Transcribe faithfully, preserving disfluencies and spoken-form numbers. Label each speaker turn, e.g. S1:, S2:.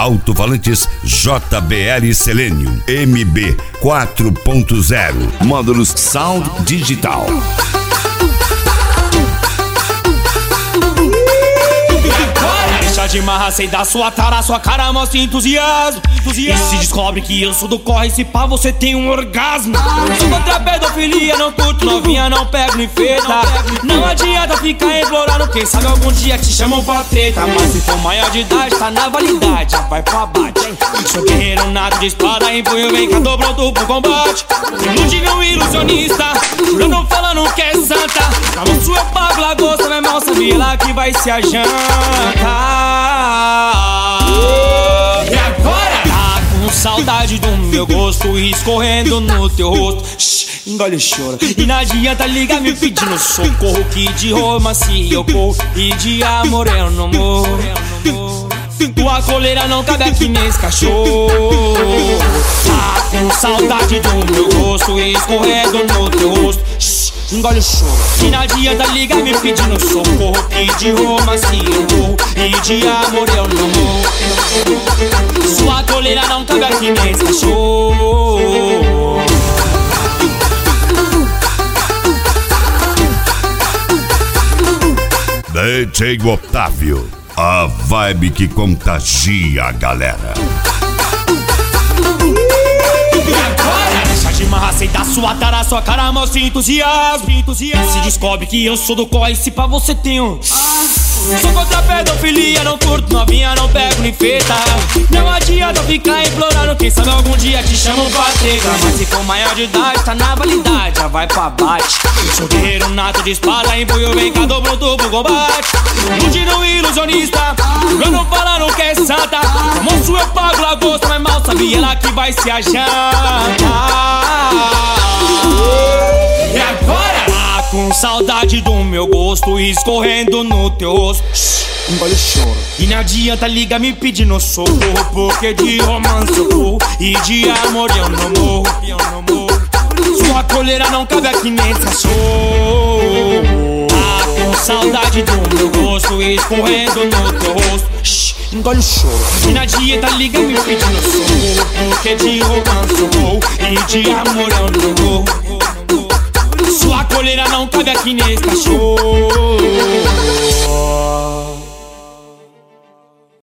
S1: Alto-falantes J B L Selenium M B quatro ponto zero. Módulos Sound Digital.
S2: Deixa de marra, sei da sua tara, sua cara mostra entusiasmo, entusiasmo. E se descobre que eu sou do corre, se pá você tem um orgasmo. Sou contra a pedofilia, não curto novinha, não pego nem feita. Não adianta ficar implorando, quem sabe algum dia te chamam pra treta. Mas se for maior de idade, tá na validade, já vai pro abate. Sou guerreiro nato de espada, em punho, vem cá, tô pronto pro combate. Iludindo ilusionista, jurando falando que é santa. Na moço eu pago lagosta, meu irmão, sabia lá que vai ser a janta. E agora? Tá com saudade do meu gosto escorrendo no teu rosto. Shhh, engole o choro. E não adianta ligar me pedindo socorro, que de romance eu corro e de amor eu não morro. Tua coleira não cabe aqui nesse cachorro. Tá com saudade do meu gosto escorrendo no teu rosto. Shhh, engole o choro. E não adianta ligar me pedindo socorro, que de romance eu morro e de amor eu não morro. Sua coleira não cabe aqui nesse cachorro.
S1: D J Otávio, a vibe que contagia a galera.
S2: Deixa de marra, sei da sua tara, sua cara mostra entusiasmo, entusiasmo. Se descobre que eu sou do corre, se pá você tem um. Sou contra a pedofilia, não curto novinha, não pego nem feita. Não adianta ficar implorando, quem sabe algum dia te chamam pra treta. Mas se for maior de idade, tá na validade, já vai pro abate. Sou guerreiro nato de espada, em punho, vem cá, tô pronto pro combate. Iludindo ilusionista, jurando falando que é santa. No moço eu pago lagosta, mas mal sabia lá que vai ser a janta. E agora? Tá com saudade do meu gosto escorrendo no teu rosto. Shhh, engole o choro. E não adianta ligar me pedindo socorro, porque de romance eu corro e de amor eu não morro, eu não morro. Sua coleira não cabe aqui nesse cachorro. Tá com saudade do meu gosto escorrendo no teu rosto. Shhh, engole o choro. E não adianta ligar me pedindo socorro, porque de romance eu corro e de amor eu não morro. Sua coleira não cabe aqui nesse cachorro.